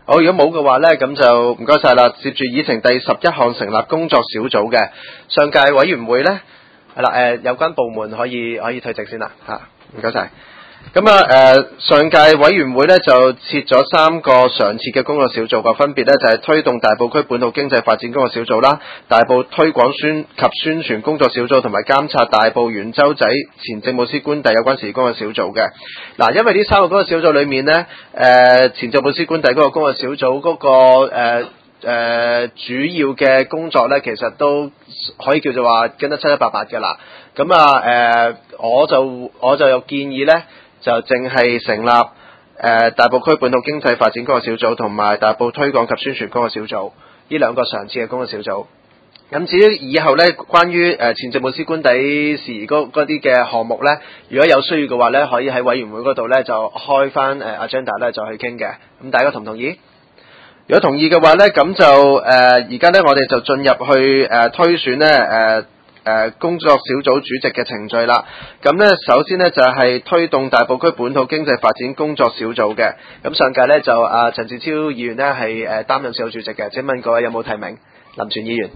好，如果冇嘅話咧，咁就唔該晒啦。接住議程第11項成立工作小組嘅上屆委員會咧，係啦，有關部門可以退席先啦，嚇，唔該晒。咁上屆委員會咧就設咗3個常設嘅工作小組嘅，分別咧就係推動大埔區本土經濟發展工作小組啦、大埔推廣及宣傳工作小組同埋監察大埔元洲仔前政務司官邸有關事宜工作小組嘅。嗱，因為呢3個工作小組裏面咧，前政務司官邸嗰個工作小組嗰個主要嘅工作咧，其實都可以叫做話跟得七七八八嘅啦。咁我就有建議咧，就淨係成立大埔區本土經濟發展工作小組同埋大埔推廣及宣傳工作小組呢2個常設嘅工作小組。咁至於以後咧，關於前政務司官邸事宜嗰啲嘅項目咧，如果有需要嘅話咧，可以喺委員會嗰度咧就開翻agenda 咧，再去傾嘅。咁大家同唔同意？如果同意嘅話咧，咁就而家咧我哋就進入去推選咧工作小組主席嘅程序啦。咁咧首先咧就係推動大埔區本土經濟發展工作小組嘅。咁上屆咧就陳志超議員咧係擔任小組主席嘅。請問各位有冇提名？林全議員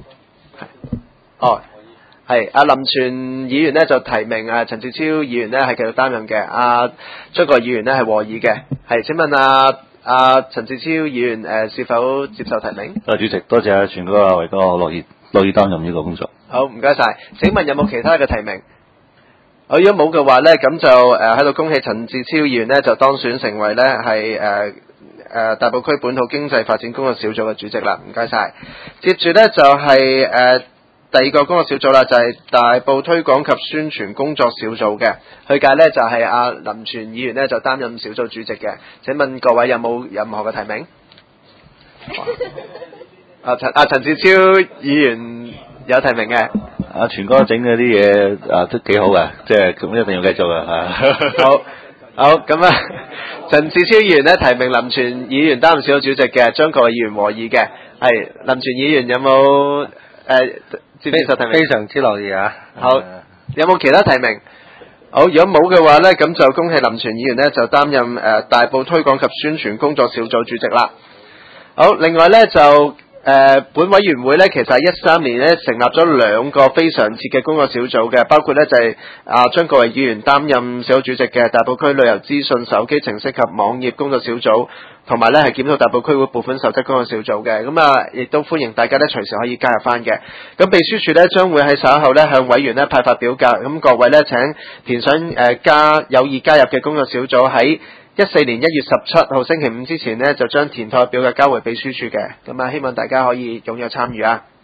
係林全議員咧就提名陳志超議員咧係繼續擔任嘅。張國議員咧係和議嘅。係，請問陳志超議員是否接受提名？ 主席，多謝全哥維哥，樂意擔任呢個工作。 好，唔該晒。請問有冇其他嘅提名？如果冇嘅話咧，咁就喺度恭喜陳志超議員咧就當選成為咧係大埔區本土經濟發展工作小組嘅主席啦，唔該晒。接住咧就係第2個工作小組啦，就係大埔推廣及宣傳工作小組嘅。去屆咧就係林全議員咧就擔任小組主席嘅。請問各位有冇任何嘅提名？陳志超議員有提名嘅。 全哥整嗰啲嘢都幾好嘅，即係咁一定要繼續嘅。 好，咁陳志超議員咧提名林全議員擔任小組主席嘅，張國議員和議嘅。係，林全議員有冇接受提名？ 非常之樂意啊！ 好，有冇其他提名？好，如果冇嘅話咧，咁就恭喜林全議員咧就擔任大埔推廣及宣傳工作小組主席啦。好，另外咧就本委員會咧，其實喺13年咧成立咗2個非常設嘅工作小組嘅，包括咧就係張國維議員擔任小組主席嘅大埔區旅遊資訊手機程式及網頁工作小組，同埋咧係檢討大埔區會撥款守則工作小組嘅。咁亦都歡迎大家咧隨時可以加入翻嘅。咁秘書處咧將會喺稍後咧向委員咧派發表格，咁各位咧請填上有意加入嘅工作小組喺14年1月17號星期五之前呢，就將填妥表格交回秘書處嘅。咁希望大家可以踴躍參與啊！